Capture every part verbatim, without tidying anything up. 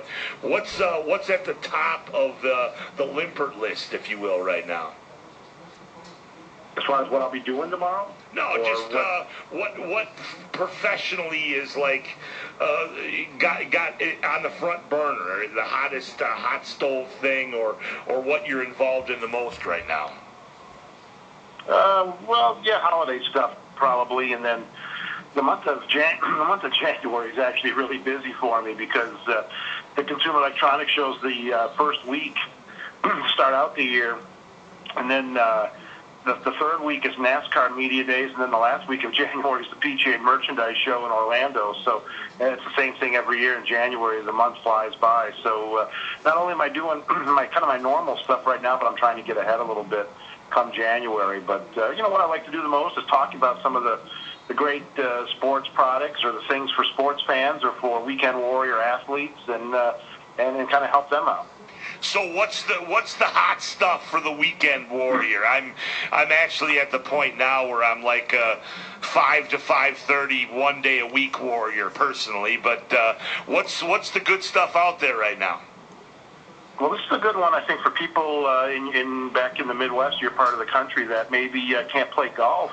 but what's uh, what's at the top of the the Limpert list, if you will, right now? As far as what I'll be doing tomorrow? No, or just what? Uh, what what professionally is like uh, got got it on the front burner, the hottest uh, hot stove thing, or or what you're involved in the most right now. Uh, well, yeah, holiday stuff probably, and then the month of Jan- the month of January is actually really busy for me because uh, the Consumer Electronics Show's the uh, first week start out the year, and then uh, the, the third week is NASCAR Media Days, and then the last week of January is the P G A Merchandise Show in Orlando. So and it's the same thing every year in January. The month flies by. So uh, not only am I doing my kind of my normal stuff right now, but I'm trying to get ahead a little bit come January. But, uh, you know, what I like to do the most is talk about some of the, the great uh, sports products or the things for sports fans or for weekend warrior athletes and, uh, and, and kind of help them out. So what's the what's the hot stuff for the weekend warrior? I'm I'm actually at the point now where I'm like a five to five thirty one day a week warrior personally. But uh, what's what's the good stuff out there right now? Well, this is a good one, I think, for people uh, in, in back in the Midwest, your part of the country, that maybe uh, can't play golf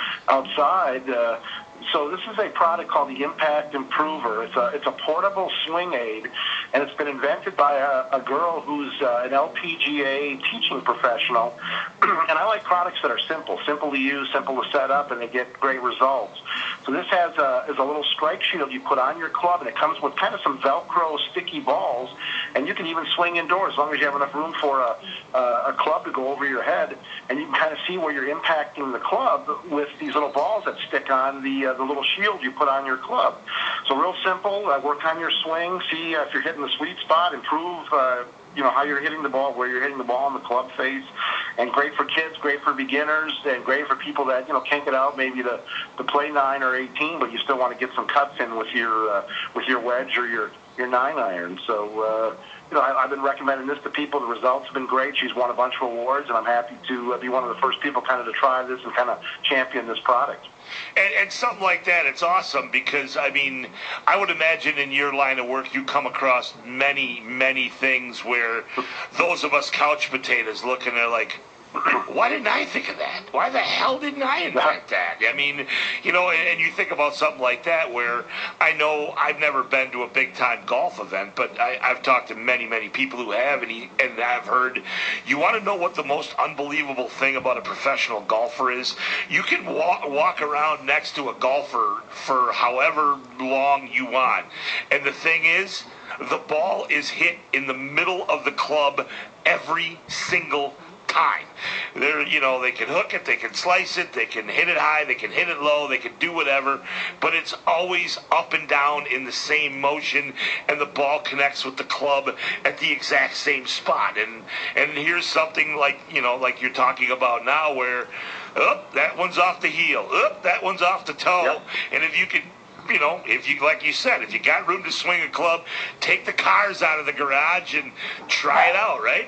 outside. Uh, so this is a product called the Impact Improver. It's a it's a portable swing aid, and it's been invented by a, a girl who's uh, an L P G A teaching professional. And I like products that are simple, simple to use, simple to set up, and they get great results. So this has a, is a little strike shield you put on your club, and it comes with kind of some Velcro sticky balls, and you can even swing indoors as long as you have enough room for a, a, a club to go over your head, and you can kind of see where you're impacting the club with these little balls that stick on the uh, the little shield you put on your club. So real simple, uh, work on your swing, see uh, if you're hitting the sweet spot, improve uh, you know, how you're hitting the ball, where you're hitting the ball in the club face, and great for kids, great for beginners, and great for people that, you know, can't get out maybe to, to play nine or eighteen, but you still want to get some cuts in with your uh, with your wedge or your, your nine iron. So, uh, you know, I, I've been recommending this to people. The results have been great. She's won a bunch of awards, and I'm happy to uh, be one of the first people kind of to try this and kind of champion this product. And, and something like that, it's awesome because, I mean, I would imagine in your line of work you come across many, many things where those of us couch potatoes looking at like, why didn't I think of that? Why the hell didn't I invent that? I mean, you know, and, and you think about something like that where I know I've never been to a big-time golf event, but I, I've talked to many, many people who have, and, he, and I've heard, you want to know what the most unbelievable thing about a professional golfer is? You can walk, walk around next to a golfer for however long you want, and the thing is, the ball is hit in the middle of the club every single time. They're, you know, they can hook it, they can slice it, they can hit it high, they can hit it low, they can do whatever, but it's always up and down in the same motion, and the ball connects with the club at the exact same spot. And and here's something like, you know, like you're talking about now where, oh, that one's off the heel, oh, that one's off the toe, yep. And if you could, you know, if you, like you said, if you got room to swing a club, take the cars out of the garage and try it out, right?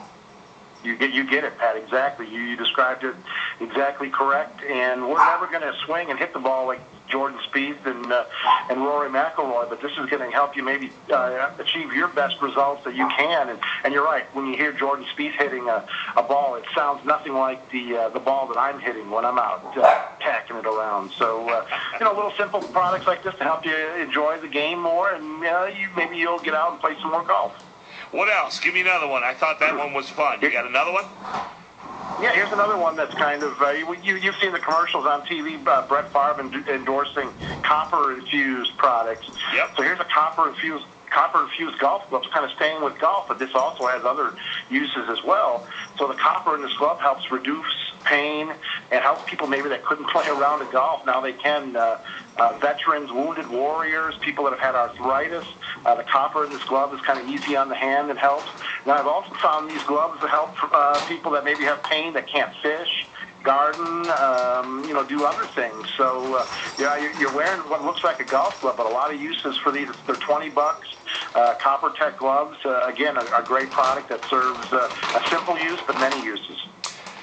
You get you get it, Pat, exactly. You, you described it exactly correct. And we're never going to swing and hit the ball like Jordan Spieth and uh, and Rory McIlroy, but this is going to help you maybe uh, achieve your best results that you can. And, and you're right, when you hear Jordan Spieth hitting a, a ball, it sounds nothing like the uh, the ball that I'm hitting when I'm out uh, tacking it around. So, uh, you know, little simple products like this to help you enjoy the game more, and uh, you maybe you'll get out and play some more golf. What else? Give me another one. I thought that one was fun. You got another one? Yeah, here's another one that's kind of, uh, you, you've seen the commercials on T V, uh, Brett Favre endorsing copper-infused products. Yep. So here's a copper-infused copper-infused golf gloves, kind of staying with golf, but this also has other uses as well. So the copper in this glove helps reduce pain and helps people maybe that couldn't play a round of golf. Now they can. Uh, uh, veterans, wounded warriors, people that have had arthritis. Uh, the copper in this glove is kind of easy on the hand and helps. Now I've also found these gloves to help uh, people that maybe have pain that can't fish, garden, um, you know, do other things. So, uh, yeah, you're, you're wearing what looks like a golf glove, but a lot of uses for these. They're twenty bucks. Uh, Copper Tech gloves, uh, again, a, a great product that serves uh, a simple use, but many uses.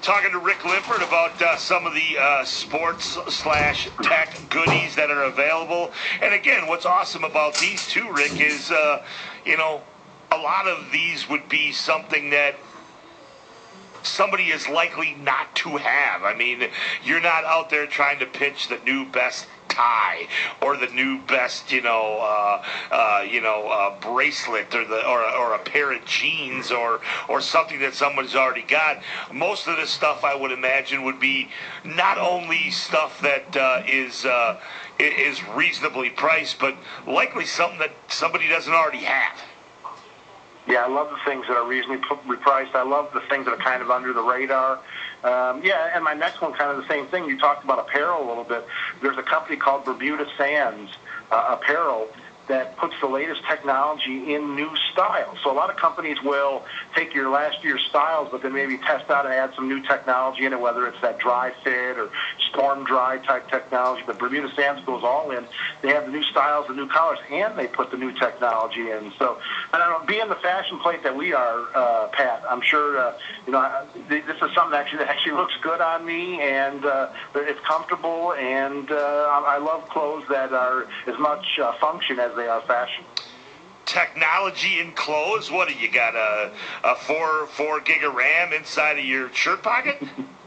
talking to Rick Limpert about uh, some of the uh, sports slash tech goodies that are available. And again, what's awesome about these two, Rick, is, uh, you know, a lot of these would be something that somebody is likely not to have. I mean, you're not out there trying to pitch the new best tie or the new best, you know, uh, uh, you know, uh, bracelet or the or, or a pair of jeans or or something that someone's already got. Most of this stuff, I would imagine, would be not only stuff that uh, is uh, is reasonably priced, but likely something that somebody doesn't already have. Yeah, I love the things that are reasonably priced. I love the things that are kind of under the radar. Um, yeah, and my next one, kind of the same thing. You talked about apparel a little bit. There's a company called Bermuda Sands uh, Apparel that puts the latest technology in new styles. So a lot of companies will take your last year's styles, but then maybe test out and add some new technology in it, whether it's that dry fit or storm dry type technology. But Bermuda Sands goes all in. They have the new styles, the new colors, and they put the new technology in. So, I don't know, being the fashion plate that we are, uh, Pat, I'm sure, uh, you know, this is something actually that actually looks good on me, and uh, it's comfortable, and uh, I love clothes that are as much uh, function as they are fashion. Technology in clothes? What do you got? A, a four four gig of RAM inside of your shirt pocket?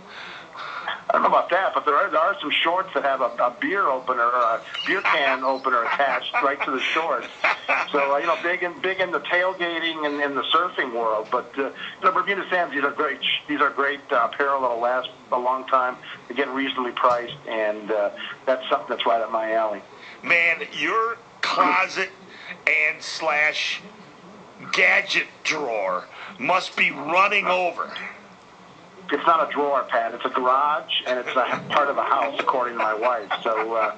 I don't know about that, but there are there are some shorts that have a, a beer opener or a beer can opener attached right to the shorts. So uh, you know, big in big in the tailgating and in the surfing world. But uh, you know, Bermuda Sands, these are great. These are great uh, apparel that'll last a long time. Again, reasonably priced, and uh, that's something that's right up my alley. Man, your closet and slash gadget drawer must be running over. It's not a drawer, Pat. It's a garage, and it's a part of a house, according to my wife. So, uh,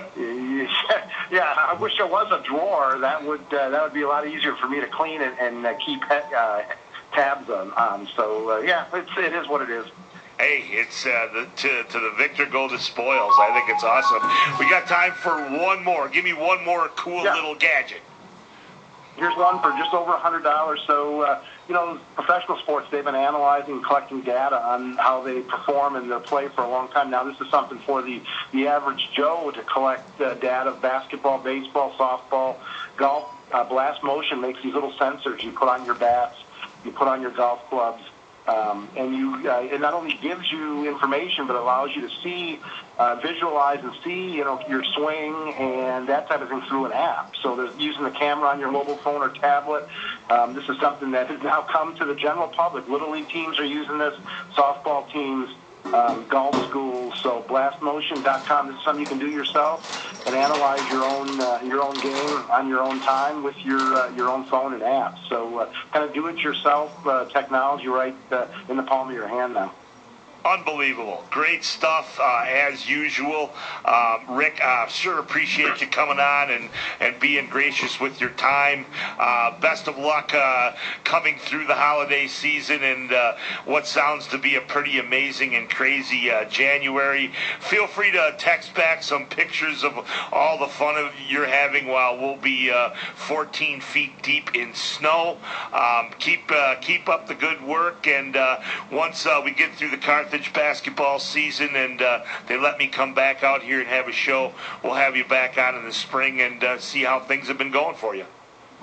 yeah, I wish there was a drawer. That would uh, that would be a lot easier for me to clean and, and uh, keep uh, tabs on. on. So, uh, yeah, it's, it is what it is. Hey, it's uh, the, to, to the victor go the spoils. I think it's awesome. We got time for one more. Give me one more cool yeah. little gadget. Here's one for just over one hundred dollars. So, uh, you know, professional sports, they've been analyzing and collecting data on how they perform in their play for a long time. Now, this is something for the, the average Joe to collect uh, data of basketball, baseball, softball, golf. Uh, Blast Motion makes these little sensors you put on your bats, you put on your golf clubs. Um, and you, uh, it not only gives you information, but allows you to see, uh, visualize and see, you know, your swing and that type of thing through an app. So there's using the camera on your mobile phone or tablet. Um, this is something that has now come to the general public. Little league teams are using this, softball teams, um, golf schools. So blast motion dot com. This is something you can do yourself and analyze your own uh, your own game on your own time with your uh, your own phone and app. So uh, kind of do it yourself uh, technology right uh, in the palm of your hand now. Unbelievable. Great stuff, uh, as usual. Um, Rick, uh, sure appreciate you coming on and, and being gracious with your time. Uh, best of luck uh, coming through the holiday season and uh, what sounds to be a pretty amazing and crazy uh, January. Feel free to text back some pictures of all the fun of you're having while we'll be uh, fourteen feet deep in snow. Um, keep uh, keep up the good work, and uh, once uh, we get through the Carthage basketball season and uh, they let me come back out here and have a show, we'll have you back on in the spring and uh, see how things have been going for you.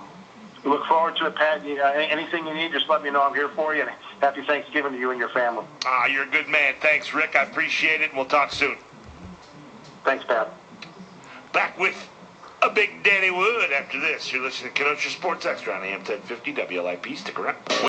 We look forward to it, Pat. Uh, anything you need, just let me know. I'm here for you, and happy Thanksgiving to you and your family. Ah, you're a good man. Thanks, Rick. I appreciate it, and we'll talk soon. Thanks, Pat. Back with a big Danny Wood after this. You're listening to Kenosha Sports Extra on A M ten fifty W L I P. Stick around.